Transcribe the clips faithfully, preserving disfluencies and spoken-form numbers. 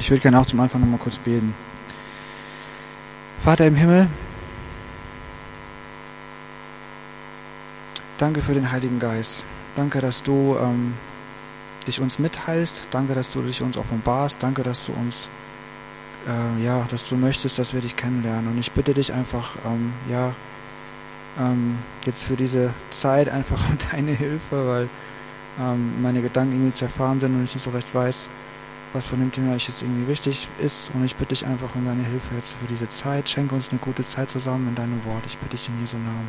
Ich würde gerne auch zum Anfang nochmal kurz beten. Vater im Himmel, danke für den Heiligen Geist. Danke, dass du ähm, dich uns mitteilst. Danke, dass du dich uns offenbarst. Danke, dass du uns, äh, ja, dass du möchtest, dass wir dich kennenlernen. Und ich bitte dich einfach, ähm, ja, ähm, jetzt für diese Zeit einfach um deine Hilfe, weil ähm, meine Gedanken irgendwie zerfahren sind und ich nicht so recht weiß, was von dem Thema jetzt irgendwie wichtig ist. Und ich bitte dich einfach um deine Hilfe jetzt für diese Zeit. Schenke uns eine gute Zeit zusammen in deinem Wort. Ich bitte dich in Jesu Namen.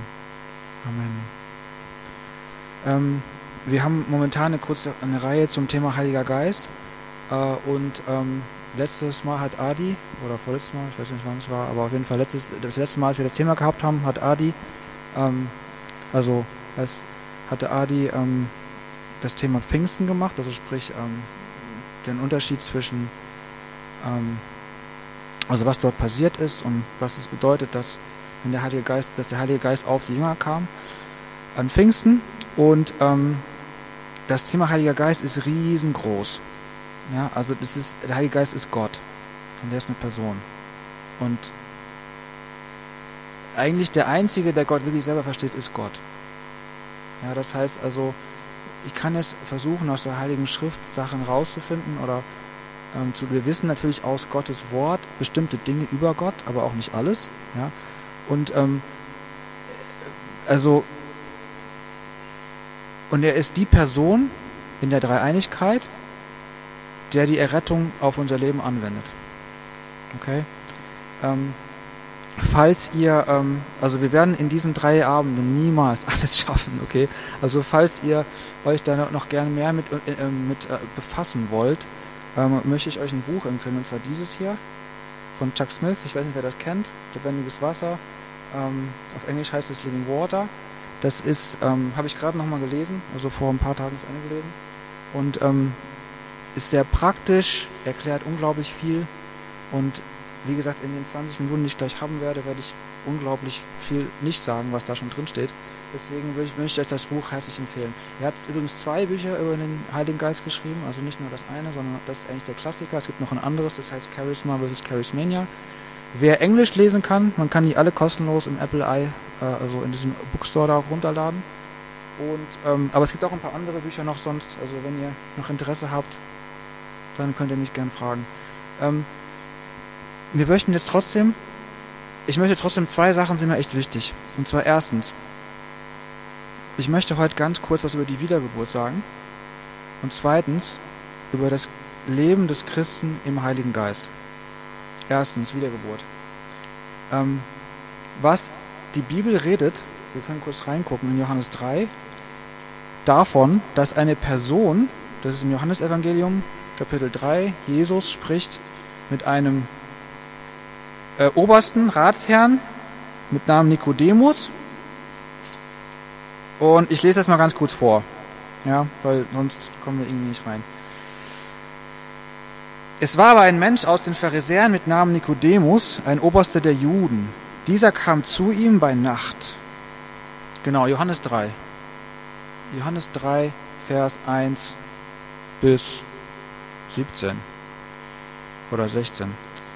Amen. Ähm, wir haben momentan eine kurze eine Reihe zum Thema Heiliger Geist. Äh, und ähm, letztes Mal hat Adi, oder vorletztes Mal, ich weiß nicht wann es war, aber auf jeden Fall letztes, das letzte Mal, als wir das Thema gehabt haben, hat Adi, ähm, also es hatte Adi ähm, das Thema Pfingsten gemacht, also sprich ähm, den Unterschied zwischen, ähm, also was dort passiert ist und was es bedeutet, dass, wenn der Heilige Geist, dass der Heilige Geist auf die Jünger kam an Pfingsten. Und ähm, das Thema Heiliger Geist ist riesengroß. Ja, also das ist, der Heilige Geist ist Gott und der ist eine Person. Und eigentlich der Einzige, der Gott wirklich selber versteht, ist Gott. Ja, das heißt also, ich kann jetzt versuchen, aus der Heiligen Schrift Sachen rauszufinden oder ähm, zu, wir wissen natürlich aus Gottes Wort bestimmte Dinge über Gott, aber auch nicht alles. Ja? Und ähm, also und er ist die Person in der Dreieinigkeit, der die Errettung auf unser Leben anwendet. Okay? Ähm, Falls ihr, ähm, also wir werden in diesen drei Abenden niemals alles schaffen, okay? Also falls ihr euch da noch gerne mehr mit, äh, mit äh, befassen wollt, ähm, möchte ich euch ein Buch empfehlen, und zwar dieses hier von Chuck Smith. Ich weiß nicht, wer das kennt. Lebendiges Wasser. Ähm, auf Englisch heißt es Living Water. Das ist, ähm, habe ich gerade nochmal gelesen, also vor ein paar Tagen zu Ende gelesen. Und ähm, ist sehr praktisch, erklärt unglaublich viel und wie gesagt, in den zwanzig Minuten, die ich gleich haben werde, werde ich unglaublich viel nicht sagen, was da schon drin steht. Deswegen würde ich, möchte ich das Buch herzlich empfehlen. Er hat übrigens zwei Bücher über den Heiligen Geist geschrieben, also nicht nur das eine, sondern das ist eigentlich der Klassiker. Es gibt noch ein anderes, das heißt Charisma versus Charismania. Wer Englisch lesen kann, man kann die alle kostenlos im Apple i, äh, also in diesem Bookstore da runterladen. Und, ähm, aber es gibt auch ein paar andere Bücher noch sonst, also wenn ihr noch Interesse habt, dann könnt ihr mich gerne fragen. Ähm, Wir möchten jetzt trotzdem, ich möchte trotzdem, zwei Sachen sind mir echt wichtig. Und zwar erstens, ich möchte heute ganz kurz was über die Wiedergeburt sagen. Und zweitens, über das Leben des Christen im Heiligen Geist. Erstens, Wiedergeburt. Ähm, was die Bibel redet, wir können kurz reingucken in Johannes drei, davon, dass eine Person, das ist im Johannesevangelium, Kapitel drei, Jesus spricht mit einem Äh, obersten Ratsherrn mit Namen Nikodemus. Und ich lese das mal ganz kurz vor, ja, weil sonst kommen wir irgendwie nicht rein. Es war aber ein Mensch aus den Pharisäern mit Namen Nikodemus, ein Oberster der Juden. Dieser kam zu ihm bei Nacht. Genau, Johannes drei. Johannes drei, Vers eins bis siebzehn oder sechzehn.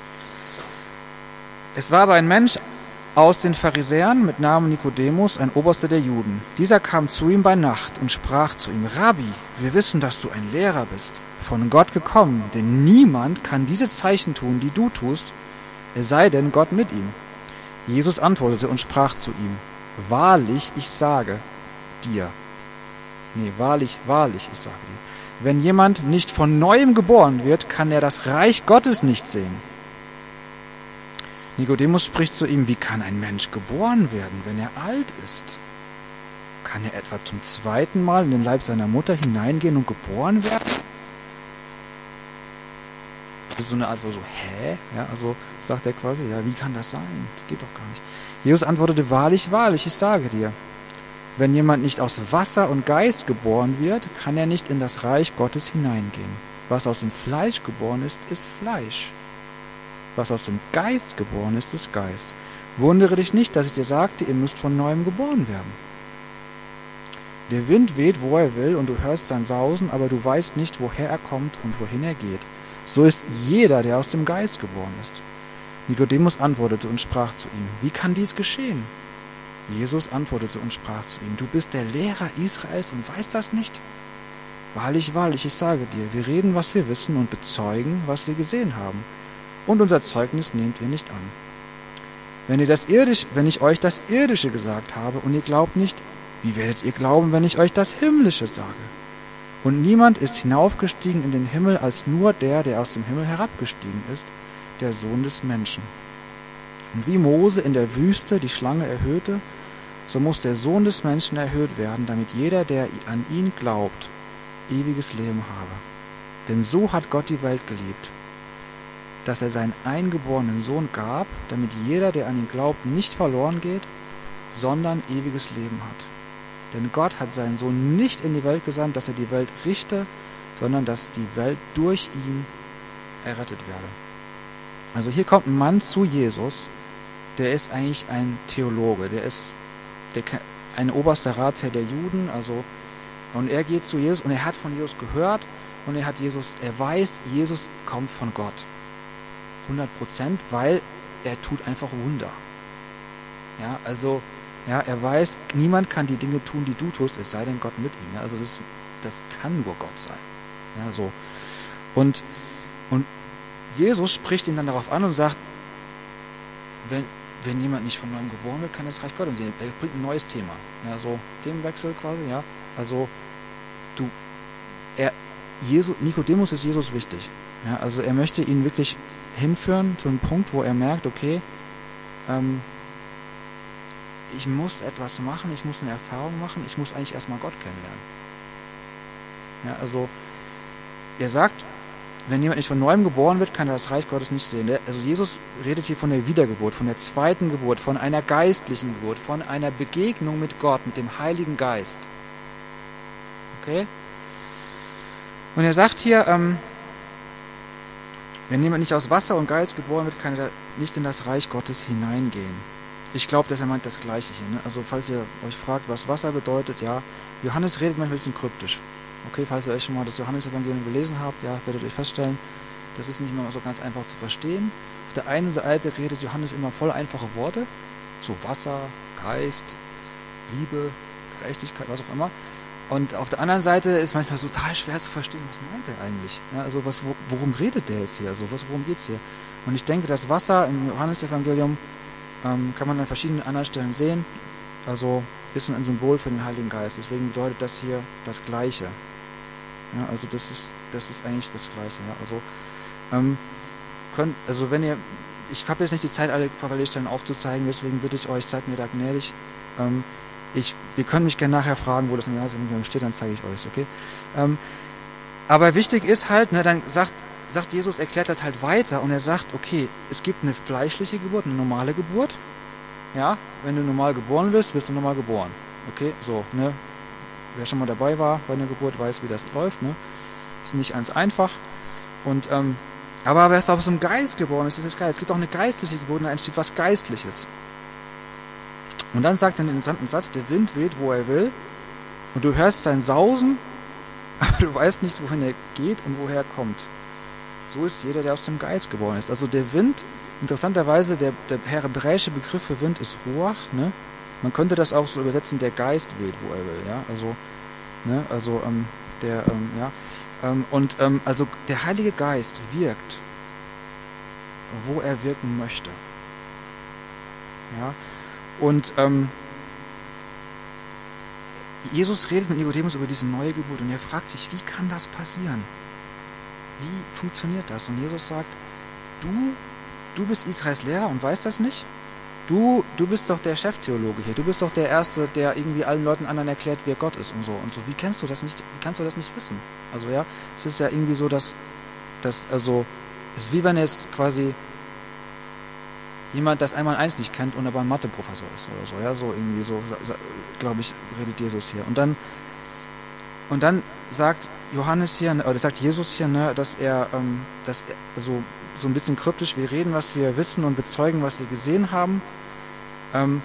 Es war aber ein Mensch aus den Pharisäern mit Namen Nikodemus, ein Oberster der Juden. Dieser kam zu ihm bei Nacht und sprach zu ihm: Rabbi, wir wissen, dass du ein Lehrer bist, von Gott gekommen, denn niemand kann diese Zeichen tun, die du tust, es sei denn Gott mit ihm. Jesus antwortete und sprach zu ihm: Wahrlich, ich sage dir, nee, wahrlich, wahrlich, ich sage dir, wenn jemand nicht von Neuem geboren wird, kann er das Reich Gottes nicht sehen. Nikodemus spricht zu ihm: Wie kann ein Mensch geboren werden, wenn er alt ist? Kann er etwa zum zweiten Mal in den Leib seiner Mutter hineingehen und geboren werden? Das ist so eine Art, wo so, hä? Ja, also sagt er quasi, ja, wie kann das sein? Das geht doch gar nicht. Jesus antwortete: Wahrlich, wahrlich, ich sage dir, wenn jemand nicht aus Wasser und Geist geboren wird, kann er nicht in das Reich Gottes hineingehen. Was aus dem Fleisch geboren ist, ist Fleisch. Was aus dem Geist geboren ist, ist Geist. Wundere dich nicht, dass ich dir sagte, ihr müsst von Neuem geboren werden. Der Wind weht, wo er will, und du hörst sein Sausen, aber du weißt nicht, woher er kommt und wohin er geht. So ist jeder, der aus dem Geist geboren ist. Nikodemus antwortete und sprach zu ihm, wie kann dies geschehen? Jesus antwortete und sprach zu ihm, du bist der Lehrer Israels und weißt das nicht? Wahrlich, wahrlich, ich sage dir, wir reden, was wir wissen und bezeugen, was wir gesehen haben. Und unser Zeugnis nehmt ihr nicht an. Wenn ihr das Irdisch, wenn ich euch das Irdische gesagt habe und ihr glaubt nicht, wie werdet ihr glauben, wenn ich euch das Himmlische sage? Und niemand ist hinaufgestiegen in den Himmel als nur der, der aus dem Himmel herabgestiegen ist, der Sohn des Menschen. Und wie Mose in der Wüste die Schlange erhöhte, so muss der Sohn des Menschen erhöht werden, damit jeder, der an ihn glaubt, ewiges Leben habe. Denn so hat Gott die Welt geliebt, dass er seinen eingeborenen Sohn gab, damit jeder, der an ihn glaubt, nicht verloren geht, sondern ewiges Leben hat. Denn Gott hat seinen Sohn nicht in die Welt gesandt, dass er die Welt richte, sondern dass die Welt durch ihn errettet werde. Also hier kommt ein Mann zu Jesus, der ist eigentlich ein Theologe, der ist der, ein oberster Ratsherr der Juden, also und er geht zu Jesus und er hat von Jesus gehört und er hat Jesus, er weiß, Jesus kommt von Gott. hundert Prozent, weil er tut einfach Wunder. Ja, also, ja, er weiß, niemand kann die Dinge tun, die du tust, es sei denn Gott mit ihm. Ja, also das, das kann nur Gott sein. Ja, so. Und, und Jesus spricht ihn dann darauf an und sagt, wenn, wenn jemand nicht von neuem geboren wird, kann er das Reich Gottes sehen. Er bringt ein neues Thema. Ja, so Themenwechsel quasi, ja. Also, du, er, Jesus, Nikodemus ist Jesus wichtig. Ja, also er möchte ihn wirklich hinführen zu einem Punkt, wo er merkt, okay, ähm, ich muss etwas machen, ich muss eine Erfahrung machen, ich muss eigentlich erstmal Gott kennenlernen. Ja, also er sagt, wenn jemand nicht von neuem geboren wird, kann er das Reich Gottes nicht sehen. Also Jesus redet hier von der Wiedergeburt, von der zweiten Geburt, von einer geistlichen Geburt, von einer Begegnung mit Gott, mit dem Heiligen Geist. Okay? Und er sagt hier, ähm, wenn jemand nicht aus Wasser und Geist geboren wird, kann er nicht in das Reich Gottes hineingehen. Ich glaube, dass er meint das Gleiche hier. Ne? Also falls ihr euch fragt, was Wasser bedeutet, ja, Johannes redet manchmal ein bisschen kryptisch. Okay, falls ihr euch schon mal das Johannesevangelium gelesen habt, ja, werdet ihr feststellen, das ist nicht immer so ganz einfach zu verstehen. Auf der einen Seite redet Johannes immer voll einfache Worte, so Wasser, Geist, Liebe, Gerechtigkeit, was auch immer. Und auf der anderen Seite ist manchmal total schwer zu verstehen, was meint er eigentlich? Ja, also was, worum redet der jetzt hier? Also was, worum geht's hier? Und ich denke, das Wasser im Johannesevangelium ähm, kann man an verschiedenen anderen Stellen sehen. Also ist ein Symbol für den Heiligen Geist. Deswegen bedeutet das hier das Gleiche. Ja, also das ist, das ist eigentlich das Gleiche. Ja. Also, ähm, könnt, also wenn ihr, ich habe jetzt nicht die Zeit, alle Parallelstellen aufzuzeigen, deswegen bitte ich euch, seid mir da gnädig. Ähm, ich, ihr könnt mich gerne nachher fragen, wo das im Johannesevangelium steht, dann zeige ich euch, okay? Ähm, aber wichtig ist halt, ne, dann sagt, sagt Jesus, erklärt das halt weiter und er sagt, okay, es gibt eine fleischliche Geburt, eine normale Geburt. Ja, wenn du normal geboren wirst, wirst du normal geboren. Okay, so, ne? Wer schon mal dabei war bei einer Geburt, weiß, wie das läuft, ne? Ist nicht ganz einfach. Und, ähm, aber wer ist aus dem Geist geboren ist, ist das Geist. Es gibt auch eine geistliche Geburt, da entsteht was Geistliches. Und dann sagt er den interessanten Satz, der Wind weht, wo er will, und du hörst sein Sausen, aber du weißt nicht, wohin er geht und woher er kommt. So ist jeder, der aus dem Geist geboren ist. Also der Wind, interessanterweise, der, der hebräische Begriff für Wind ist Ruach, ne? Man könnte das auch so übersetzen, der Geist weht, wo er will, ja, also, ne, also, ähm, der, ähm, ja, ähm, und, ähm, also, der Heilige Geist wirkt, wo er wirken möchte, ja, und, ähm, Jesus redet mit Nikodemus über diese neue Geburt und er fragt sich, wie kann das passieren? Wie funktioniert das? Und Jesus sagt, du, du bist Israels Lehrer und weißt das nicht? Du, du bist doch der Cheftheologe hier. Du bist doch der Erste, der irgendwie allen Leuten anderen erklärt, wer Gott ist und so. Und so, wie kennst du das nicht, wie kannst du das nicht wissen? Also ja, es ist ja irgendwie so, dass, dass also, es ist wie wenn jetzt quasi jemand das einmal eins nicht kennt und aber ein Mathe-Professor ist oder so. Ja, so irgendwie so, glaube ich, redet Jesus hier. Und dann, und dann sagt Johannes hier, oder sagt Jesus hier, ne, dass er, ähm, dass er, also so ein bisschen kryptisch, wir reden, was wir wissen und bezeugen, was wir gesehen haben. Ähm,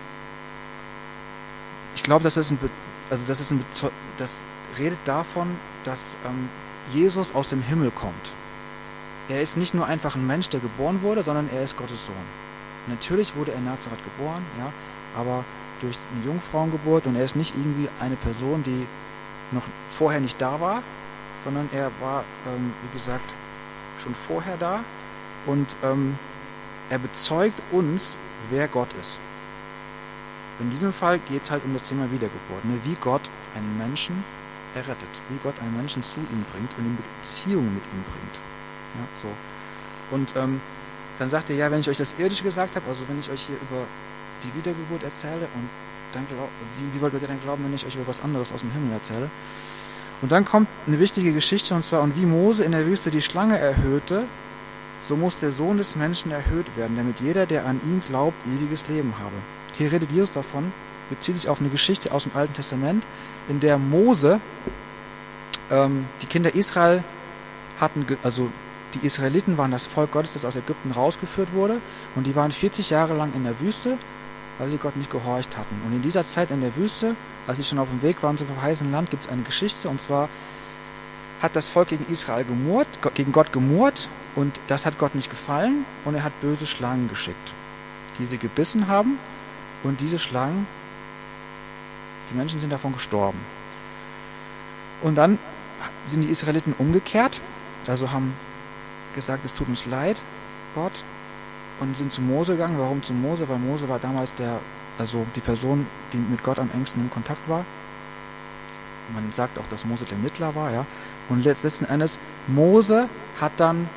ich glaube, das ist ein, Be- also das ist ein, das redet davon, dass ähm, Jesus aus dem Himmel kommt. er ist nicht nur einfach ein Mensch, der geboren wurde, sondern er ist Gottes Sohn. Natürlich wurde er in Nazareth geboren, ja, aber durch eine Jungfrauengeburt, und er ist nicht irgendwie eine Person, die noch vorher nicht da war, sondern er war, ähm, wie gesagt, schon vorher da, und ähm, er bezeugt uns, wer Gott ist. In diesem Fall geht es halt um das Thema Wiedergeburt, ne? Wie Gott einen Menschen errettet, wie Gott einen Menschen zu ihm bringt und in Beziehung mit ihm bringt. Ja, so. Und ähm, dann sagt er, ja, wenn ich euch das Irdische gesagt habe, also wenn ich euch hier über die Wiedergeburt erzähle, und dann glaub, wie, wie wollt ihr denn glauben, wenn ich euch über was anderes aus dem Himmel erzähle? Und dann kommt eine wichtige Geschichte, und zwar, und wie Mose in der Wüste die Schlange erhöhte, so muss der Sohn des Menschen erhöht werden, damit jeder, der an ihn glaubt, ewiges Leben habe. Hier redet Jesus davon, bezieht sich auf eine Geschichte aus dem Alten Testament, in der Mose ähm, die Kinder Israel hatten, also die Israeliten waren das Volk Gottes, das aus Ägypten rausgeführt wurde, und die waren vierzig Jahre lang in der Wüste, weil sie Gott nicht gehorcht hatten. Und in dieser Zeit in der Wüste, als sie schon auf dem Weg waren zum verheißenen Land, gibt es eine Geschichte, und zwar hat das Volk gegen Israel gemurrt, gegen Gott gemurrt, und das hat Gott nicht gefallen, und er hat böse Schlangen geschickt, die sie gebissen haben, und diese Schlangen, die Menschen sind davon gestorben. Und dann sind die Israeliten umgekehrt, also haben gesagt, es tut uns leid, Gott, und sind zu Mose gegangen. Warum zu Mose? Weil Mose war damals der, also die Person, die mit Gott am engsten in Kontakt war. Man sagt auch, dass Mose der Mittler war, ja. Und letzten Endes, Mose hat dann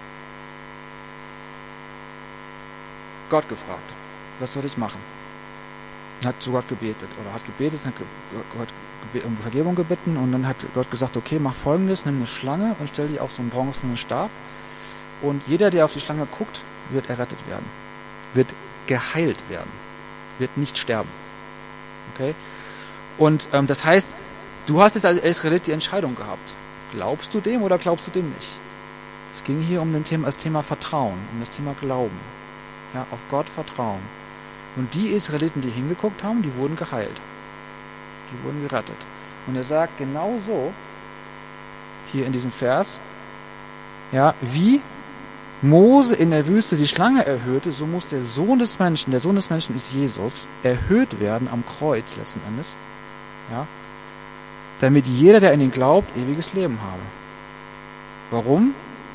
Gott gefragt, was soll ich machen? Hat zu Gott gebetet, oder hat gebetet, hat Gott um Vergebung gebeten, und dann hat Gott gesagt, okay, mach Folgendes, nimm eine Schlange und stell die auf so einen bronzenen Stab, und jeder, der auf die Schlange guckt, wird errettet werden, wird geheilt werden, wird nicht sterben. Okay? Und ähm, das heißt, du hast jetzt als Israelit die Entscheidung gehabt. Glaubst du dem oder glaubst du dem nicht? Es ging hier um den Thema, das Thema Vertrauen, um das Thema Glauben. Ja, auf Gott vertrauen. Und die Israeliten, die hingeguckt haben, die wurden geheilt. Die wurden gerettet. Und er sagt genau so, hier in diesem Vers, ja, wie Mose in der Wüste die Schlange erhöhte, so muss der Sohn des Menschen, der Sohn des Menschen ist Jesus, erhöht werden am Kreuz letzten Endes, ja, damit jeder, der an ihn glaubt, ewiges Leben habe. Warum?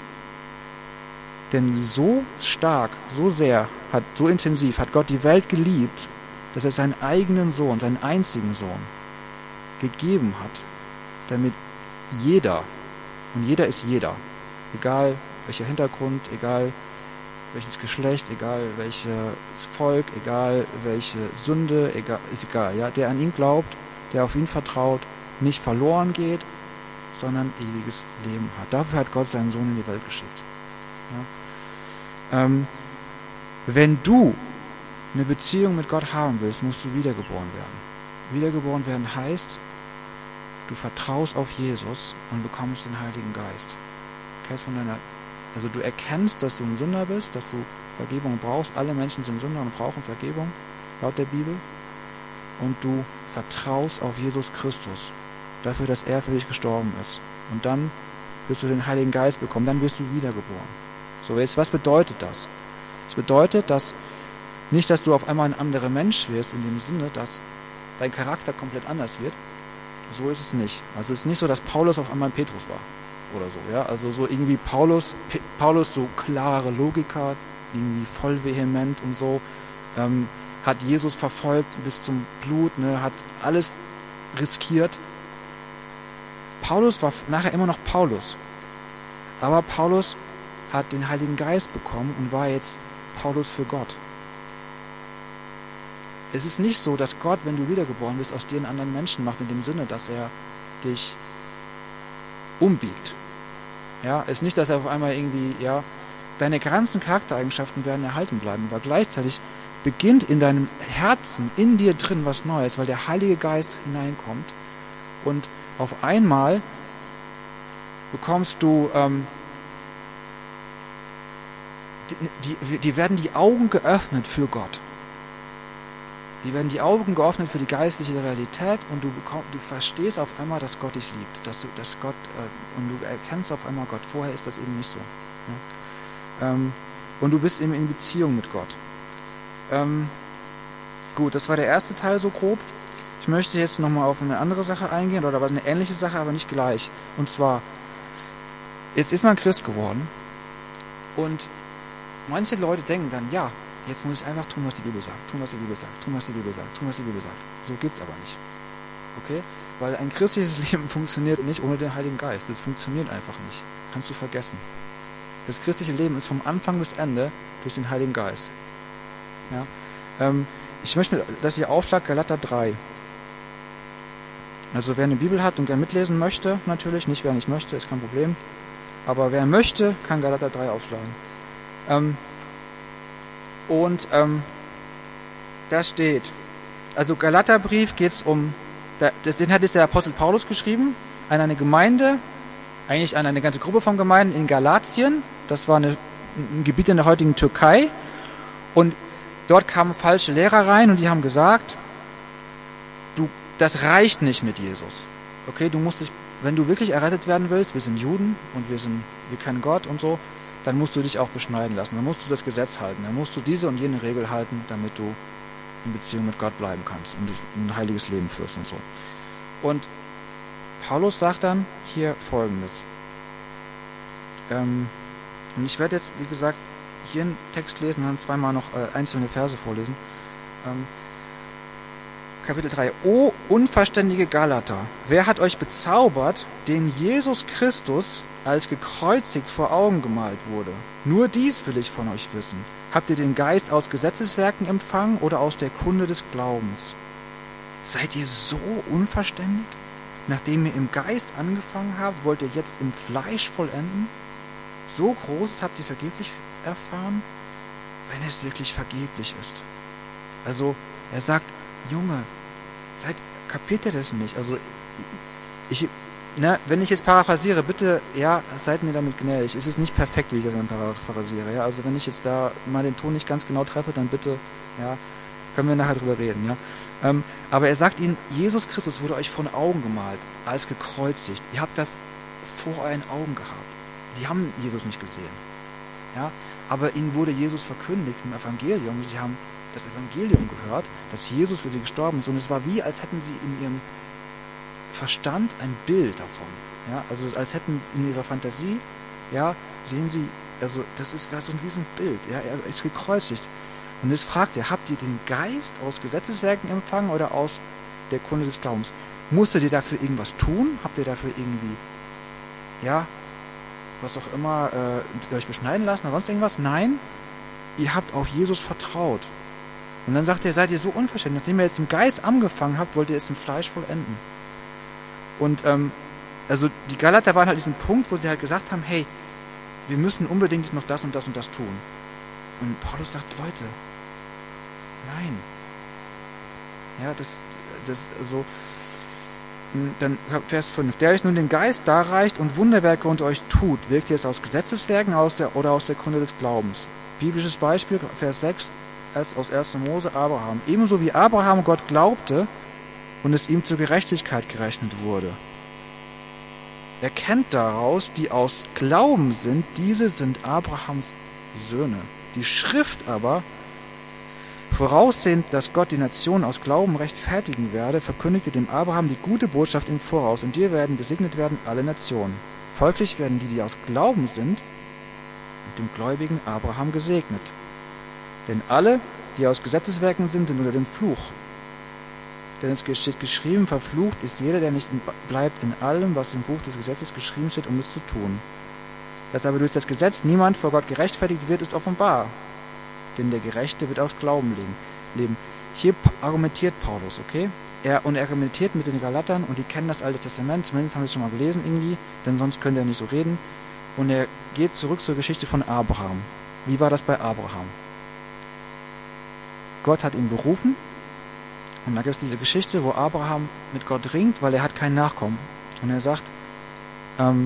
Denn so stark, so sehr, hat, so intensiv hat Gott die Welt geliebt, dass er seinen eigenen Sohn, seinen einzigen Sohn, gegeben hat, damit jeder, und jeder ist jeder, egal welcher Hintergrund, egal welches Geschlecht, egal welches Volk, egal welche Sünde, egal, ist egal, ja, der an ihn glaubt, der auf ihn vertraut, nicht verloren geht, sondern ewiges Leben hat. Dafür hat Gott seinen Sohn in die Welt geschickt. Ja. Ähm, wenn du eine Beziehung mit Gott haben willst, musst du wiedergeboren werden. Wiedergeboren werden heißt, du vertraust auf Jesus und bekommst den Heiligen Geist. Von deiner, also du erkennst, dass du ein Sünder bist, dass du Vergebung brauchst. Alle Menschen sind Sünder und brauchen Vergebung, laut der Bibel. Und du vertraust auf Jesus Christus, dafür, dass er für dich gestorben ist. Und dann wirst du den Heiligen Geist bekommen, dann wirst du wiedergeboren. So, jetzt, was bedeutet das? Das bedeutet, dass nicht, dass du auf einmal ein anderer Mensch wirst, in dem Sinne, dass dein Charakter komplett anders wird. So ist es nicht. Also es ist nicht so, dass Paulus auf einmal ein Petrus war. Oder so, ja, also so irgendwie Paulus, P- Paulus so klare Logiker, irgendwie voll vehement und so, ähm, hat Jesus verfolgt bis zum Blut, ne, hat alles riskiert. Paulus war nachher immer noch Paulus, aber Paulus hat den Heiligen Geist bekommen und war jetzt Paulus für Gott. Es ist nicht so, dass Gott, wenn du wiedergeboren bist, aus dir einen anderen Menschen macht, in dem Sinne, dass er dich umbiegt. Ja, es ist nicht, dass er auf einmal irgendwie, ja, deine ganzen Charaktereigenschaften werden erhalten bleiben, aber gleichzeitig beginnt in deinem Herzen, in dir drin was Neues, weil der Heilige Geist hineinkommt, und auf einmal bekommst du, ähm, die, die, die werden die Augen geöffnet für Gott. Die werden die Augen geöffnet für die geistliche Realität, und du, bekomm, du verstehst auf einmal, dass Gott dich liebt, dass du, dass Gott, äh, und du erkennst auf einmal Gott. Vorher ist das eben nicht so. Ja? Ähm, und du bist eben in Beziehung mit Gott. Ähm, gut, das war der erste Teil so grob. Ich möchte jetzt nochmal auf eine andere Sache eingehen, oder eine ähnliche Sache, aber nicht gleich. Und zwar, jetzt ist man Christ geworden und manche Leute denken dann, ja, jetzt muss ich einfach tun, was die Bibel sagt, tun, was die Bibel sagt, tun, was die Bibel sagt, tun, was die Bibel sagt. So geht's aber nicht. Okay? Weil ein christliches Leben funktioniert nicht ohne den Heiligen Geist. Das funktioniert einfach nicht. Kannst du vergessen. Das christliche Leben ist vom Anfang bis Ende durch den Heiligen Geist. Ja? Ähm, ich möchte, dass ihr aufschlagt, Galater drei. Also wer eine Bibel hat und gerne mitlesen möchte, natürlich, nicht wer nicht möchte, ist kein Problem. Aber wer möchte, kann Galater drei aufschlagen. Ähm, und ähm, da steht, also Galaterbrief geht es um, den hat jetzt der Apostel Paulus geschrieben, an eine Gemeinde, eigentlich an eine ganze Gruppe von Gemeinden in Galatien. Das war eine, ein Gebiet in der heutigen Türkei. Und dort kamen falsche Lehrer rein und die haben gesagt, du, das reicht nicht mit Jesus. Okay, du musst dich, wenn du wirklich errettet werden willst, wir sind Juden und wir sind, wir kennen Gott und so, dann musst du dich auch beschneiden lassen. Dann musst du das Gesetz halten. Dann musst du diese und jene Regel halten, damit du in Beziehung mit Gott bleiben kannst und ein heiliges Leben führst und so. Und Paulus sagt dann hier Folgendes. Ähm, und ich werde jetzt, wie gesagt, hier einen Text lesen und dann zweimal noch äh, einzelne Verse vorlesen. Ähm, Kapitel drei. O unverständige Galater, wer hat euch bezaubert, den Jesus Christus als gekreuzigt vor Augen gemalt wurde? Nur dies will ich von euch wissen. Habt ihr den Geist aus Gesetzeswerken empfangen oder aus der Kunde des Glaubens? Seid ihr so unverständig? Nachdem ihr im Geist angefangen habt, wollt ihr jetzt im Fleisch vollenden? So Großes habt ihr vergeblich erfahren, wenn es wirklich vergeblich ist. Also, er sagt, Junge, seid, kapiert ihr das nicht? Also, ich, na, wenn ich jetzt paraphrasiere, bitte, ja, seid mir damit gnädig. Es ist nicht perfekt, wie ich das dann paraphrasiere, ja. Also, wenn ich jetzt da mal den Ton nicht ganz genau treffe, dann bitte, ja, können wir nachher drüber reden, ja. Ähm, aber er sagt ihnen, Jesus Christus wurde euch von Augen gemalt, als gekreuzigt. Ihr habt das vor euren Augen gehabt. Die haben Jesus nicht gesehen, ja. Aber ihnen wurde Jesus verkündigt im Evangelium. Sie haben das Evangelium gehört, dass Jesus für sie gestorben ist. Und es war wie, als hätten sie in ihrem Verstand ein Bild davon. Ja? Also als hätten in ihrer Fantasie, ja, sehen sie, also das ist so ein Riesenbild. Ja? Er ist gekreuzigt. Und jetzt fragt er, habt ihr den Geist aus Gesetzeswerken empfangen oder aus der Kunde des Glaubens? Musstet ihr dafür irgendwas tun? Habt ihr dafür irgendwie, ja, was auch immer, äh, euch beschneiden lassen oder sonst irgendwas? Nein, ihr habt auf Jesus vertraut. Und dann sagt er, seid ihr so unverständlich, nachdem ihr jetzt im Geist angefangen habt, wollt ihr es im Fleisch vollenden. Und ähm, also die Galater waren halt diesen Punkt, wo sie halt gesagt haben, hey, wir müssen unbedingt noch das und das und das tun. Und Paulus sagt, Leute, nein. Ja, das, das, also, dann Vers fünf. Der euch nun den Geist darreicht und Wunderwerke unter euch tut, wirkt ihr es aus Gesetzeswerken aus der, oder aus der Kunde des Glaubens. Biblisches Beispiel, Vers sechs, es aus erster Mose, Abraham. Ebenso wie Abraham Gott glaubte und es ihm zur Gerechtigkeit gerechnet wurde. Erkennt daraus, die aus Glauben sind, diese sind Abrahams Söhne. Die Schrift aber, voraussehend, dass Gott die Nation aus Glauben rechtfertigen werde, verkündigte dem Abraham die gute Botschaft im Voraus. Und dir werden gesegnet werden alle Nationen. Folglich werden die, die aus Glauben sind, mit dem gläubigen Abraham gesegnet. Denn alle, die aus Gesetzeswerken sind, sind unter dem Fluch. Denn es steht geschrieben, verflucht ist jeder, der nicht bleibt in allem, was im Buch des Gesetzes geschrieben steht, um es zu tun. Dass aber durch das Gesetz niemand vor Gott gerechtfertigt wird, ist offenbar. Denn der Gerechte wird aus Glauben leben. Hier argumentiert Paulus, okay? Er, und er argumentiert mit den Galatern und die kennen das Alte Testament, zumindest haben sie es schon mal gelesen irgendwie, denn sonst könnte er nicht so reden. Und er geht zurück zur Geschichte von Abraham. Wie war das bei Abraham? Gott hat ihn berufen und da gibt es diese Geschichte, wo Abraham mit Gott ringt, weil er hat keinen Nachkommen. Und er sagt, ähm,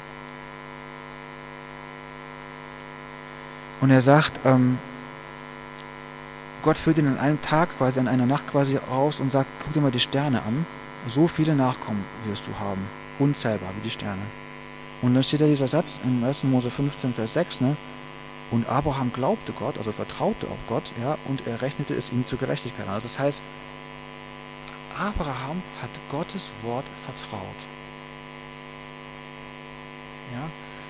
und er sagt, ähm, Gott führt ihn an einem Tag, quasi an einer Nacht quasi raus und sagt, guck dir mal die Sterne an. So viele Nachkommen wirst du haben. Unzählbar wie die Sterne. Und dann steht da dieser Satz in ersten Mose fünfzehn, Vers sechs, ne? Und Abraham glaubte Gott, also vertraute auf Gott, ja, und er rechnete es ihm zur Gerechtigkeit an. Also das heißt, Abraham hat Gottes Wort vertraut. Ja?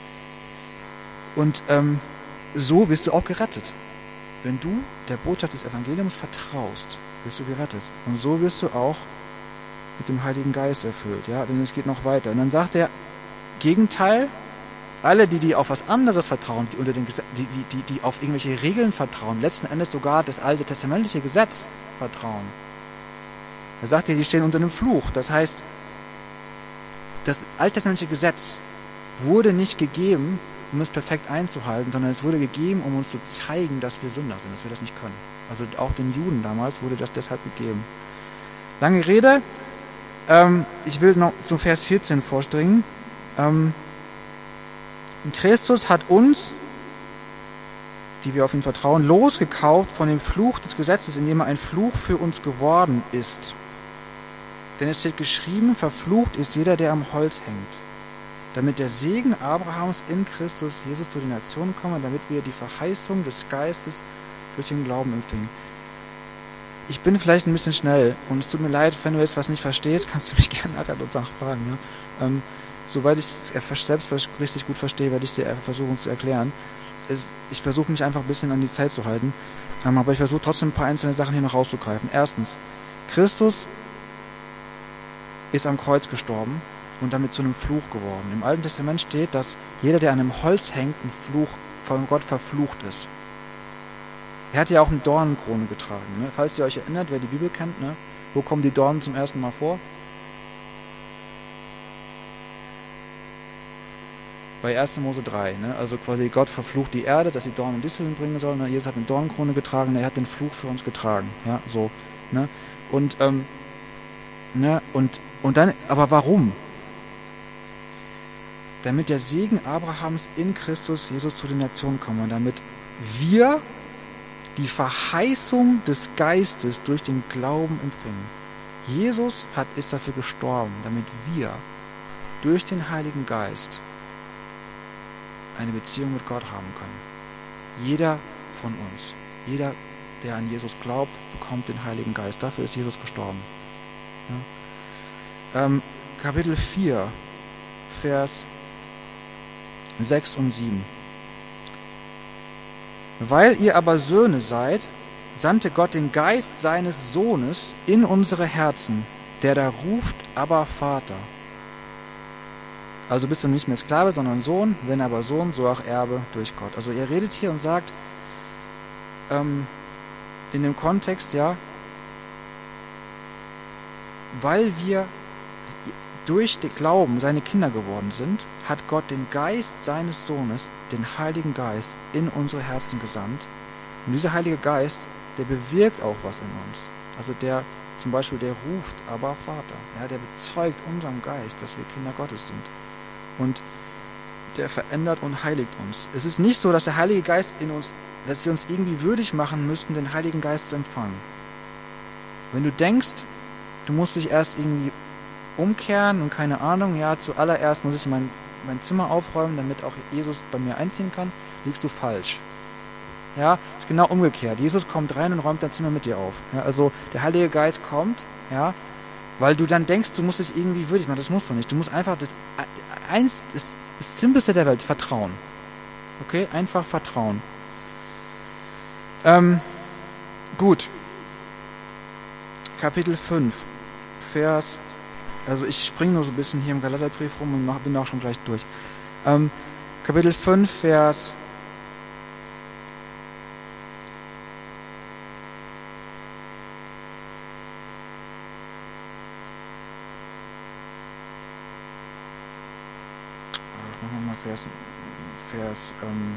Und ähm, so wirst du auch gerettet. Wenn du der Botschaft des Evangeliums vertraust, wirst du gerettet. Und so wirst du auch mit dem Heiligen Geist erfüllt. Ja? Denn es geht noch weiter. Und dann sagt er, Gegenteil, alle, die, die auf was anderes vertrauen, die, unter den, die, die, die, die auf irgendwelche Regeln vertrauen, letzten Endes sogar das alte testamentliche Gesetz vertrauen. Er sagt ja, die stehen unter einem Fluch. Das heißt, das alttestamentliche Gesetz wurde nicht gegeben, um es perfekt einzuhalten, sondern es wurde gegeben, um uns zu zeigen, dass wir Sünder sind, dass wir das nicht können. Also auch den Juden damals wurde das deshalb gegeben. Lange Rede. Ähm, ich will noch zum Vers vierzehn vordringen. Ähm, Christus hat uns, die wir auf ihn vertrauen, losgekauft von dem Fluch des Gesetzes, indem er ein Fluch für uns geworden ist. Denn es steht geschrieben, verflucht ist jeder, der am Holz hängt, damit der Segen Abrahams in Christus Jesus zu den Nationen komme, damit wir die Verheißung des Geistes durch den Glauben empfingen. Ich bin vielleicht ein bisschen schnell und es tut mir leid, wenn du jetzt was nicht verstehst, kannst du mich gerne nachher nachfragen. Ja? Ähm, soweit ich es selbst richtig gut verstehe, werde ich dir versuchen zu erklären. Es, ich versuche mich einfach ein bisschen an die Zeit zu halten, ähm, aber ich versuche trotzdem ein paar einzelne Sachen hier noch rauszugreifen. Erstens, Christus ist am Kreuz gestorben und damit zu einem Fluch geworden. Im Alten Testament steht, dass jeder, der an einem Holz hängt, ein Fluch von Gott verflucht ist. Er hat ja auch eine Dornenkrone getragen. Ne? Falls ihr euch erinnert, wer die Bibel kennt, ne? Wo kommen die Dornen zum ersten Mal vor? Bei ersten Mose drei. Ne? Also quasi Gott verflucht die Erde, dass sie Dornen und Disteln bringen soll. Ne? Jesus hat eine Dornenkrone getragen, er hat den Fluch für uns getragen. Ja, so. Ne? Und, ähm, ne? und, und dann, aber warum? Damit der Segen Abrahams in Christus Jesus zu den Nationen komme und damit wir die Verheißung des Geistes durch den Glauben empfingen. Jesus hat, ist dafür gestorben, damit wir durch den Heiligen Geist eine Beziehung mit Gott haben können. Jeder von uns, jeder, der an Jesus glaubt, bekommt den Heiligen Geist. Dafür ist Jesus gestorben. Ja. Ähm, Kapitel vier, Vers sechs und sieben. Weil ihr aber Söhne seid, sandte Gott den Geist seines Sohnes in unsere Herzen, der da ruft, aber Vater. Also bist du nicht mehr Sklave, sondern Sohn, wenn aber Sohn, so auch Erbe durch Gott. Also ihr redet hier und sagt, ähm, in dem Kontext, ja, weil wir durch den Glauben seine Kinder geworden sind, hat Gott den Geist seines Sohnes, den Heiligen Geist, in unsere Herzen gesandt. Und dieser Heilige Geist, der bewirkt auch was in uns. Also der, zum Beispiel, der ruft, aber Vater. Ja, der bezeugt unserem Geist, dass wir Kinder Gottes sind. Und der verändert und heiligt uns. Es ist nicht so, dass der Heilige Geist in uns, dass wir uns irgendwie würdig machen müssten, den Heiligen Geist zu empfangen. Wenn du denkst, du musst dich erst irgendwie umkehren und keine Ahnung, ja, zuallererst muss ich mein, mein Zimmer aufräumen, damit auch Jesus bei mir einziehen kann, liegst du falsch. Ja, ist genau umgekehrt. Jesus kommt rein und räumt dein Zimmer mit dir auf. Ja, also der Heilige Geist kommt, ja, weil du dann denkst, du musst dich irgendwie würdig machen. Das musst du nicht. Du musst einfach das eins, das, das Simpelste der Welt, Vertrauen. Okay, einfach Vertrauen. Ähm, gut. Kapitel fünf, Vers, also ich springe nur so ein bisschen hier im Galaterbrief rum und bin auch schon gleich durch. Ähm, Kapitel fünf, Vers Vers, Vers, ähm,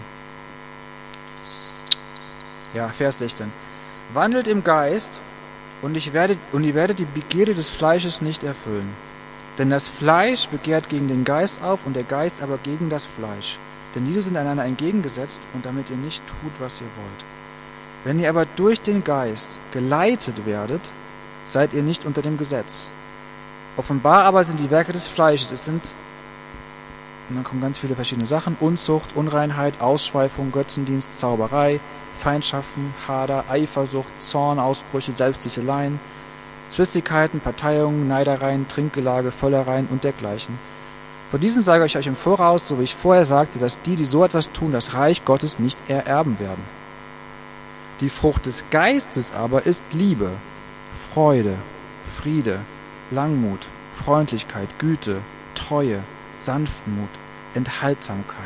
ja, Vers sechzehn. Wandelt im Geist, und ich werde, und ihr werdet die Begierde des Fleisches nicht erfüllen. Denn das Fleisch begehrt gegen den Geist auf, und der Geist aber gegen das Fleisch. Denn diese sind einander entgegengesetzt, und damit ihr nicht tut, was ihr wollt. Wenn ihr aber durch den Geist geleitet werdet, seid ihr nicht unter dem Gesetz. Offenbar aber sind die Werke des Fleisches, es sind Und dann kommen ganz viele verschiedene Sachen. Unzucht, Unreinheit, Ausschweifung, Götzendienst, Zauberei, Feindschaften, Hader, Eifersucht, Zornausbrüche, Selbstsicheleien, Zwistigkeiten, Parteiungen, Neidereien, Trinkgelage, Völlereien und dergleichen. Von diesen sage ich euch im Voraus, so wie ich vorher sagte, dass die, die so etwas tun, das Reich Gottes nicht ererben werden. Die Frucht des Geistes aber ist Liebe, Freude, Friede, Langmut, Freundlichkeit, Güte, Treue, Sanftmut, Enthaltsamkeit.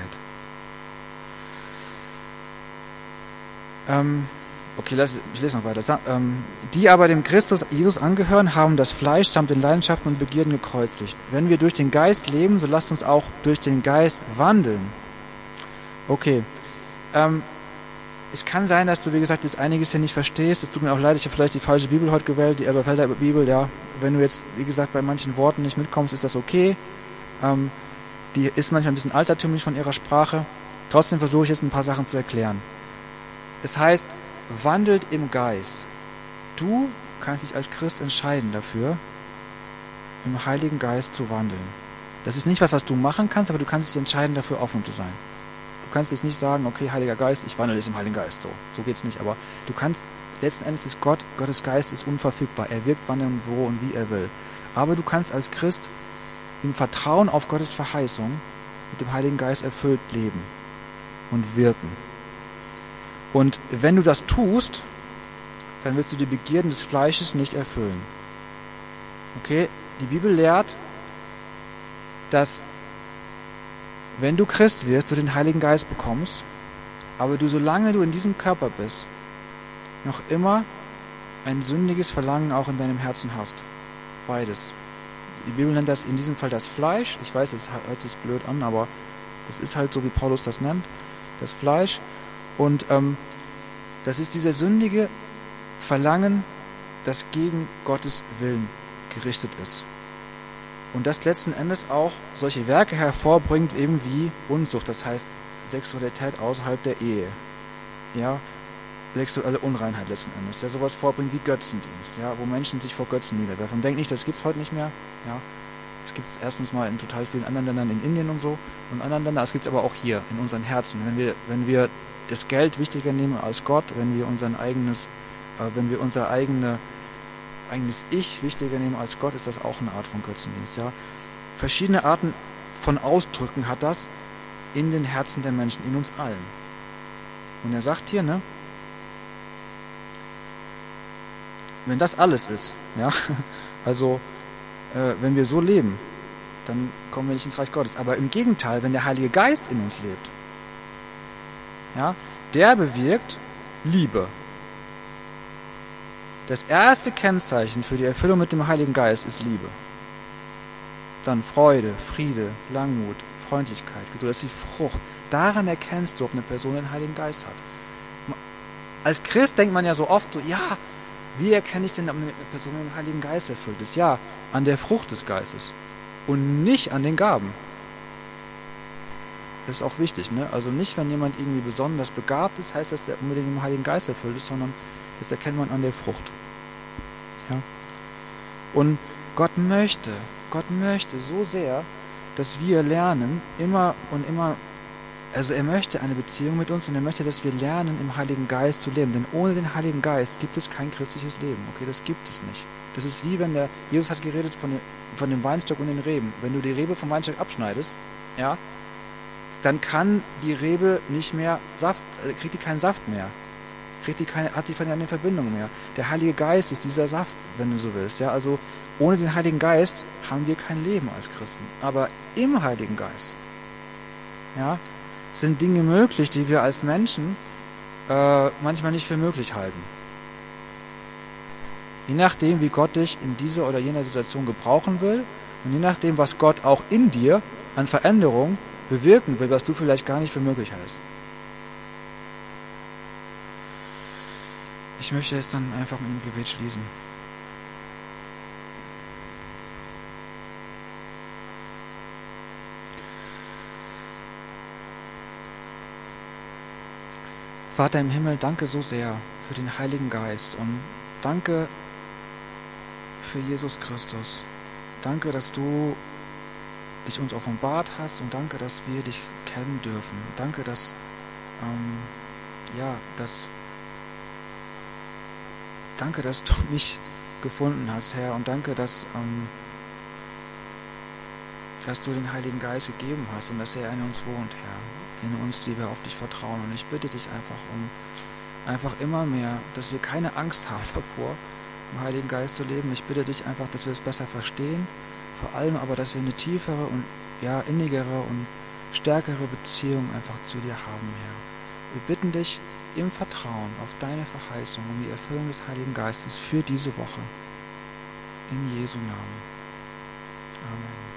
Ähm, okay, lass, ich lese noch weiter. Sa- ähm, die aber dem Christus Jesus angehören, haben das Fleisch samt den Leidenschaften und Begierden gekreuzigt. Wenn wir durch den Geist leben, so lasst uns auch durch den Geist wandeln. Okay, ähm, es kann sein, dass du, wie gesagt, jetzt einiges hier nicht verstehst. Es tut mir auch leid, ich habe vielleicht die falsche Bibel heute gewählt, die Elberfelder Bibel, ja. Wenn du jetzt, wie gesagt, bei manchen Worten nicht mitkommst, ist das okay. Ähm, die ist manchmal ein bisschen altertümlich von ihrer Sprache. Trotzdem versuche ich jetzt ein paar Sachen zu erklären. Es heißt, wandelt im Geist. Du kannst dich als Christ entscheiden dafür, im Heiligen Geist zu wandeln. Das ist nicht was, was du machen kannst, aber du kannst dich entscheiden, dafür offen zu sein. Du kannst jetzt nicht sagen, okay, Heiliger Geist, ich wandle jetzt im Heiligen Geist. So, so geht's nicht. Aber du kannst, letzten Endes ist Gott, Gottes Geist ist unverfügbar. Er wirkt wann und wo und wie er will. Aber du kannst als Christ im Vertrauen auf Gottes Verheißung mit dem Heiligen Geist erfüllt leben und wirken. Und wenn du das tust, dann wirst du die Begierden des Fleisches nicht erfüllen. Okay? Die Bibel lehrt, dass wenn du Christ wirst, du den Heiligen Geist bekommst, aber du, solange du in diesem Körper bist, noch immer ein sündiges Verlangen auch in deinem Herzen hast. Beides. Die Bibel nennt das in diesem Fall das Fleisch. Ich weiß, es hört sich blöd an, aber das ist halt so, wie Paulus das nennt, das Fleisch. Und ähm, das ist dieser sündige Verlangen, das gegen Gottes Willen gerichtet ist. Und das letzten Endes auch solche Werke hervorbringt, eben wie Unzucht, das heißt Sexualität außerhalb der Ehe. Ja, sexuelle Unreinheit letzten Endes, der sowas vorbringt wie Götzendienst, ja, wo Menschen sich vor Götzen niederwerfen. Denkt nicht, das gibt's heute nicht mehr. Ja, das gibt es erstens mal in total vielen anderen Ländern, in Indien und so und anderen Ländern. Das gibt es aber auch hier in unseren Herzen. Wenn wir, wenn wir das Geld wichtiger nehmen als Gott, wenn wir unser eigenes, äh, wenn wir unser eigene eigenes Ich wichtiger nehmen als Gott, ist das auch eine Art von Götzendienst. Ja? Verschiedene Arten von Ausdrücken hat das in den Herzen der Menschen, in uns allen. Und er sagt hier, ne, wenn das alles ist, ja, also äh, wenn wir so leben, dann kommen wir nicht ins Reich Gottes. Aber im Gegenteil, wenn der Heilige Geist in uns lebt, ja, der bewirkt Liebe. Das erste Kennzeichen für die Erfüllung mit dem Heiligen Geist ist Liebe. Dann Freude, Friede, Langmut, Freundlichkeit, Geduld, das ist die Frucht. Daran erkennst du, ob eine Person den Heiligen Geist hat. Als Christ denkt man ja so oft so, ja, wie erkenne ich denn, ob eine Person den Heiligen Geist erfüllt ist? Ja, an der Frucht des Geistes und nicht an den Gaben. Das ist auch wichtig, ne? Also nicht, wenn jemand irgendwie besonders begabt ist, heißt das, dass er unbedingt im Heiligen Geist erfüllt ist, sondern das erkennt man an der Frucht. Ja? Und Gott möchte, Gott möchte so sehr, dass wir lernen, immer und immer, also er möchte eine Beziehung mit uns und er möchte, dass wir lernen, im Heiligen Geist zu leben. Denn ohne den Heiligen Geist gibt es kein christliches Leben. Okay, das gibt es nicht. Das ist wie wenn der, Jesus hat geredet von dem, von dem Weinstock und den Reben. Wenn du die Rebe vom Weinstock abschneidest, ja, dann kann die Rebe nicht mehr Saft, äh, kriegt die keinen Saft mehr. Kriegt die keine, hat die keine Verbindung mehr. Der Heilige Geist ist dieser Saft, wenn du so willst. Ja, also ohne den Heiligen Geist haben wir kein Leben als Christen. Aber im Heiligen Geist, ja, sind Dinge möglich, die wir als Menschen äh, manchmal nicht für möglich halten. Je nachdem, wie Gott dich in dieser oder jener Situation gebrauchen will und je nachdem, was Gott auch in dir an Veränderung bewirken will, was du vielleicht gar nicht für möglich hältst. Ich möchte jetzt dann einfach mit dem Gebet schließen. Vater im Himmel, danke so sehr für den Heiligen Geist und danke für Jesus Christus. Danke, dass du dich uns offenbart hast und danke, dass wir dich kennen dürfen. Danke, dass, ähm, ja, dass, danke, dass du mich gefunden hast, Herr, und danke, dass, ähm, dass du den Heiligen Geist gegeben hast und dass er in uns wohnt, Herr, in uns, die wir auf dich vertrauen. Und ich bitte dich einfach um einfach immer mehr, dass wir keine Angst haben davor, im Heiligen Geist zu leben. Ich bitte dich einfach, dass wir es besser verstehen, vor allem aber, dass wir eine tiefere und ja, innigere und stärkere Beziehung einfach zu dir haben, Herr. Wir bitten dich im Vertrauen auf deine Verheißung um die Erfüllung des Heiligen Geistes für diese Woche. In Jesu Namen. Amen.